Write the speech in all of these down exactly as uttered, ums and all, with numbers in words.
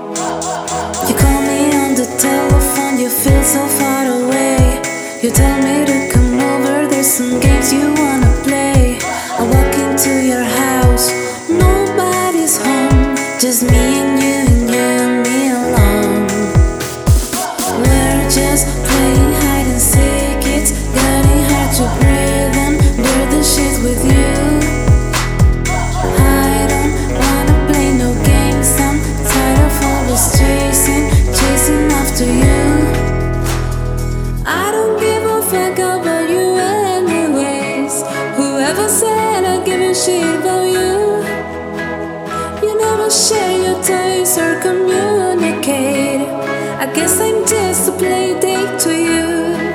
You call me on the telephone, you feel so far away. You tell me to come over, there's some games you wanna play. I walk into your house, nobody's home, just me and you and you and me alone. We're just playing hide and seek, it's getting hard to breathe under the sheets with you. I don't wanna play no games, I'm tired of always chasing, chasing after you. I don't give a fuck about you anyways. Whoever said I give a shit about you? You never share your toys or communicate. I guess I'm just a play date to you.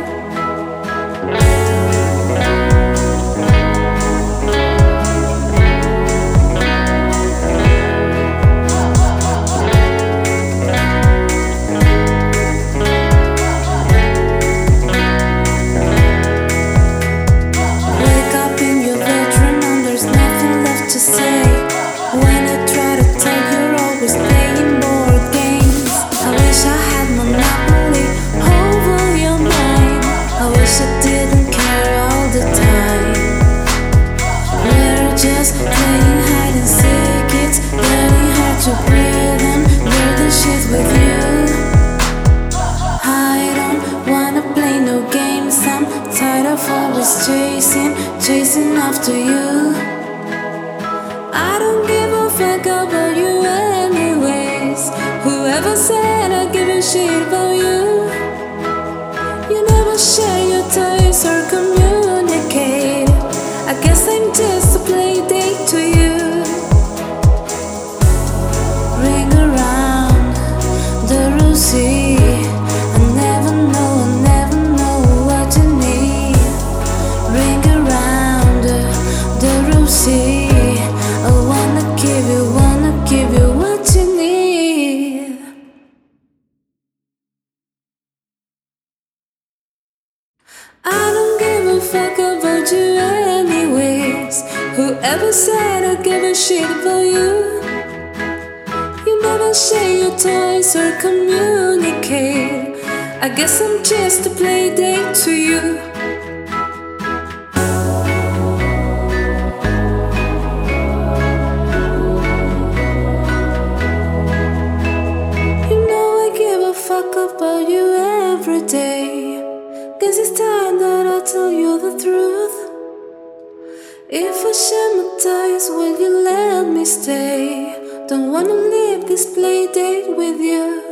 To breathe under the sheets with you. I don't wanna play no games, I'm tired of always chasing, chasing after you. I don't give a fuck about you anyways. Whoever said I give a shit about you? You never share your toys or communicate. I guess I'm just a play date to you. Ring around the rosy. I never know, I never know what you need. Ring around the rosy. I wanna give you, wanna give you what you need. I don't give a fuck about you anyways. Whoever said I give a shit about you? Never share your toys or communicate. I guess I'm just a play date to you. You know I give a fuck about you every day. Guess it's time that I tell you the truth. If I share my toys, will you let me stay? Don't wanna leave this play date with you.